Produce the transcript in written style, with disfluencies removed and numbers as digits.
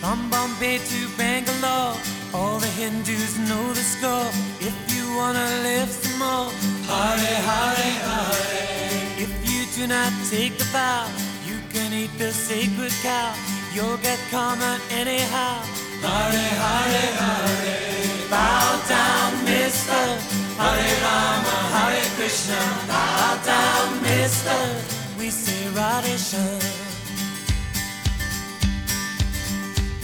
From Bombay to Bangalore, all the Hindus know the score. If you wanna live some more, Hare Hare Hare. If you do not take the vow, you can eat the sacred cow. You'll get karma anyhow. Hare Hare Hare. Bow down, mister. Hare Rama, Hare Krishna. Bow down, mister. We say Radhe Shyam.